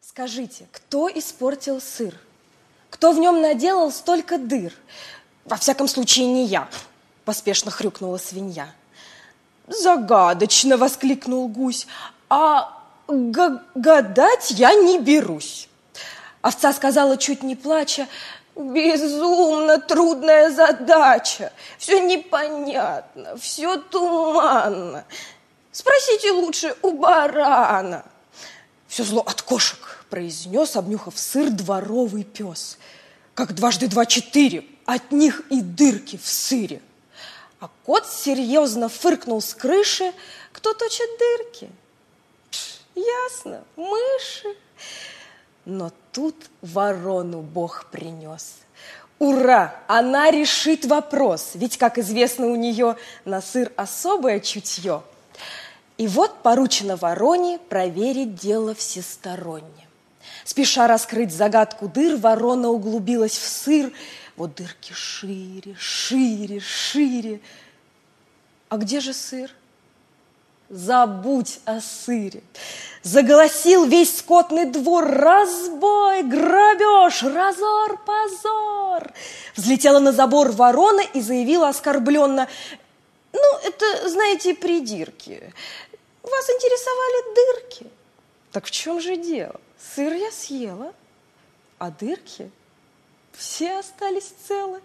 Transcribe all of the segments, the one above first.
Скажите, кто испортил сыр? Кто в нем наделал столько дыр? Во всяком случае, не я, поспешно хрюкнула свинья. Загадочно, воскликнул гусь, а гадать я не берусь. Овца сказала, чуть не плача, безумно трудная задача, все непонятно, все туманно. Спросите лучше у барана. Все зло от кошек, произнес, обнюхав сыр, дворовый пес. Как дважды два четыре, от них и дырки в сыре. А кот серьезно фыркнул с крыши, кто точит дырки? Ясно, мыши. Но тут ворону Бог принес. Ура! Она решит вопрос, ведь, как известно, у нее на сыр особое чутье. И вот поручено вороне проверить дело всесторонне. Спеша раскрыть загадку дыр, ворона углубилась в сыр. Вот дырки шире, шире, шире. А где же сыр? Забудь о сыре. Заголосил весь скотный двор: разбой, грабеж, разор, позор. Взлетела на забор ворона и заявила оскорбленно: ну, это, знаете, придирки. Вас интересовали дырки. Так в чем же дело? Сыр я съела, а дырки все остались целы.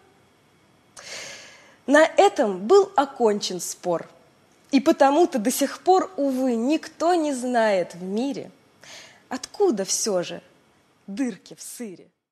На этом был окончен спор. И потому-то до сих пор, увы, никто не знает в мире, откуда все же дырки в сыре.